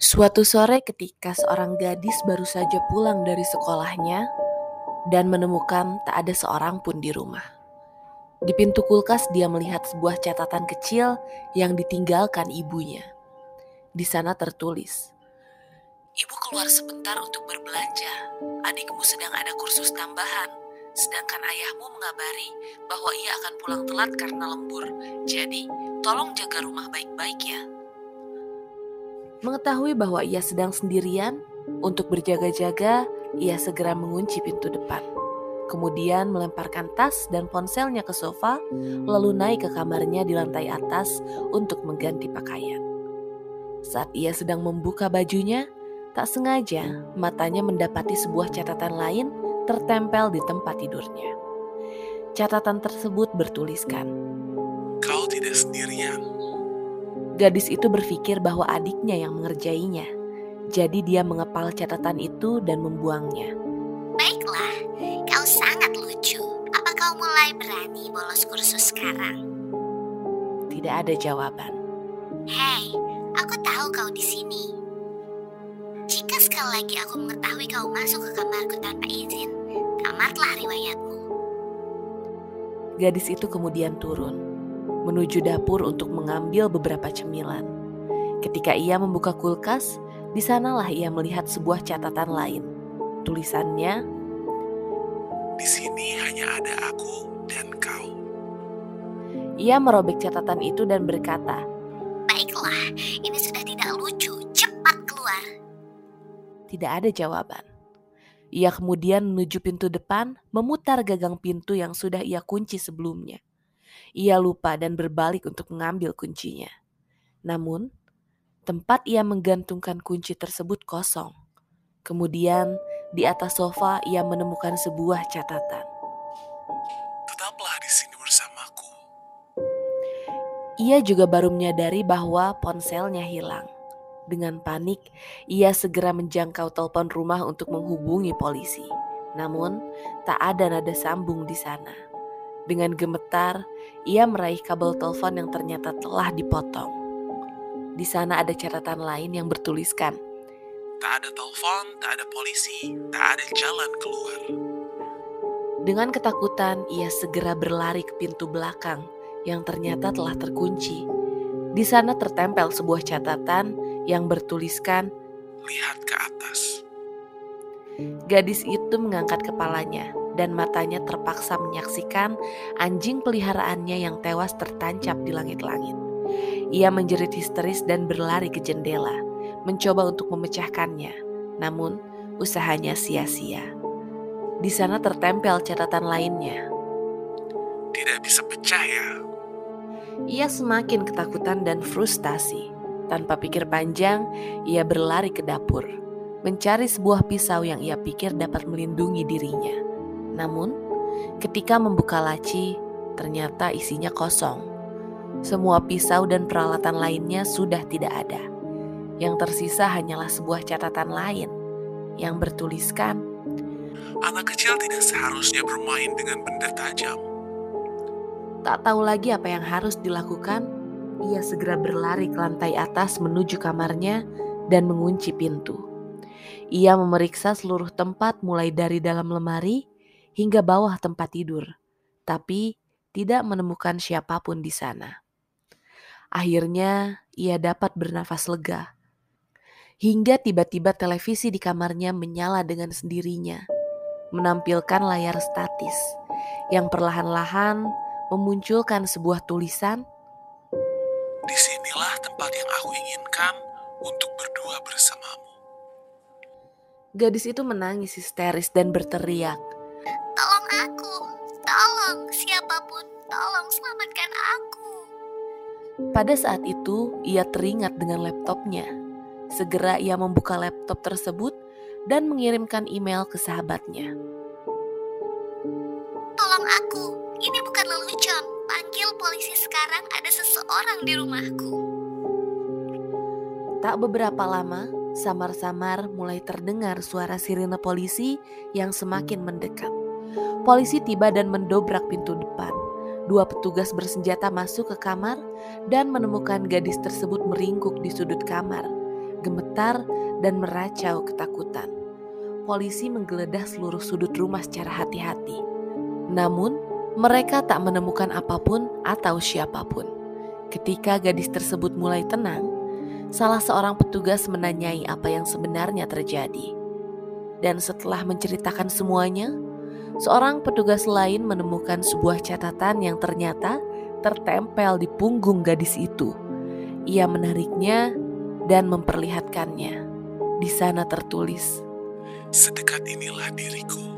Suatu sore ketika seorang gadis baru saja pulang dari sekolahnya dan menemukan tak ada seorang pun di rumah. Di pintu kulkas dia melihat sebuah catatan kecil yang ditinggalkan ibunya. Di sana tertulis, "Ibu keluar sebentar untuk berbelanja. Adikmu sedang ada kursus tambahan. Sedangkan ayahmu mengabari bahwa ia akan pulang telat karena lembur. Jadi, tolong jaga rumah baik-baik ya." Mengetahui bahwa ia sedang sendirian, untuk berjaga-jaga, ia segera mengunci pintu depan. Kemudian melemparkan tas dan ponselnya ke sofa, lalu naik ke kamarnya di lantai atas untuk mengganti pakaian. Saat ia sedang membuka bajunya, tak sengaja matanya mendapati sebuah catatan lain tertempel di tempat tidurnya. Catatan tersebut bertuliskan, "Kau tidak sendirian." Gadis itu berpikir bahwa adiknya yang mengerjainya. Jadi dia mengepal catatan itu dan membuangnya. Baiklah, kau sangat lucu. Apa kau mulai berani bolos kursus sekarang? Tidak ada jawaban. Hei, aku tahu kau di sini. Jika sekali lagi aku mengetahui kau masuk ke kamarku tanpa izin, tamatlah riwayatmu. Gadis itu kemudian turun, menuju dapur untuk mengambil beberapa cemilan. Ketika ia membuka kulkas, di sanalah ia melihat sebuah catatan lain. Tulisannya, "Di sini hanya ada aku dan kau." Ia merobek catatan itu dan berkata, Baiklah, ini sudah tidak lucu. Cepat keluar. tidak ada jawaban. Ia kemudian menuju pintu depan, memutar gagang pintu yang sudah ia kunci sebelumnya. Ia lupa dan berbalik untuk mengambil kuncinya. Namun, tempat ia menggantungkan kunci tersebut kosong. Kemudian, di atas sofa ia menemukan sebuah catatan. "Tetaplah di sini bersamaku." Ia juga baru menyadari bahwa ponselnya hilang. Dengan panik, ia segera menjangkau telepon rumah untuk menghubungi polisi. Namun, tak ada nada sambung di sana. Dengan gemetar, ia meraih kabel telepon yang ternyata telah dipotong. Di sana ada catatan lain yang bertuliskan, Tak ada telepon, tak ada polisi, tak ada jalan keluar. Dengan ketakutan, ia segera berlari ke pintu belakang yang ternyata telah terkunci. Di sana tertempel sebuah catatan yang bertuliskan, Lihat ke atas. Gadis itu mengangkat kepalanya dan matanya terpaksa menyaksikan anjing peliharaannya yang tewas tertancap di langit-langit. Ia menjerit histeris dan berlari ke jendela, mencoba untuk memecahkannya. Namun, usahanya sia-sia. Di sana tertempel catatan lainnya. Tidak bisa pecah ya. Ia semakin ketakutan dan frustasi. Tanpa pikir panjang, ia berlari ke dapur, mencari sebuah pisau yang ia pikir dapat melindungi dirinya. Namun, ketika membuka laci, ternyata isinya kosong. Semua pisau dan peralatan lainnya sudah tidak ada. Yang tersisa hanyalah sebuah catatan lain yang bertuliskan, Anak kecil tidak seharusnya bermain dengan benda tajam. Tak tahu lagi apa yang harus dilakukan, ia segera berlari ke lantai atas menuju kamarnya dan mengunci pintu. Ia memeriksa seluruh tempat mulai dari dalam lemari hingga bawah tempat tidur, tapi tidak menemukan siapapun di sana. Akhirnya ia dapat bernafas lega, hingga tiba-tiba televisi di kamarnya menyala dengan sendirinya, menampilkan layar statis yang perlahan-lahan memunculkan sebuah tulisan, "Disinilah tempat yang aku inginkan untuk berdua bersamamu." Gadis itu menangis histeris dan berteriak, Tolong aku. Tolong siapapun. Tolong selamatkan aku. Pada saat itu, ia teringat dengan laptopnya. Segera ia membuka laptop tersebut dan mengirimkan email ke sahabatnya. Tolong aku. Ini bukan lelucon. Panggil polisi sekarang, ada seseorang di rumahku. Tak beberapa lama, samar-samar mulai terdengar suara sirine polisi yang semakin mendekat. Polisi tiba dan mendobrak pintu depan. 2 petugas bersenjata masuk ke kamar dan menemukan gadis tersebut meringkuk di sudut kamar. gemetar dan meracau ketakutan. Polisi menggeledah seluruh sudut rumah secara hati-hati. Namun, mereka tak menemukan apapun atau siapapun. Ketika gadis tersebut mulai tenang, salah seorang petugas menanyai apa yang sebenarnya terjadi. Dan setelah menceritakan semuanya, seorang petugas lain menemukan sebuah catatan yang ternyata tertempel di punggung gadis itu. Ia menariknya dan memperlihatkannya. Di sana tertulis, Sedekat inilah diriku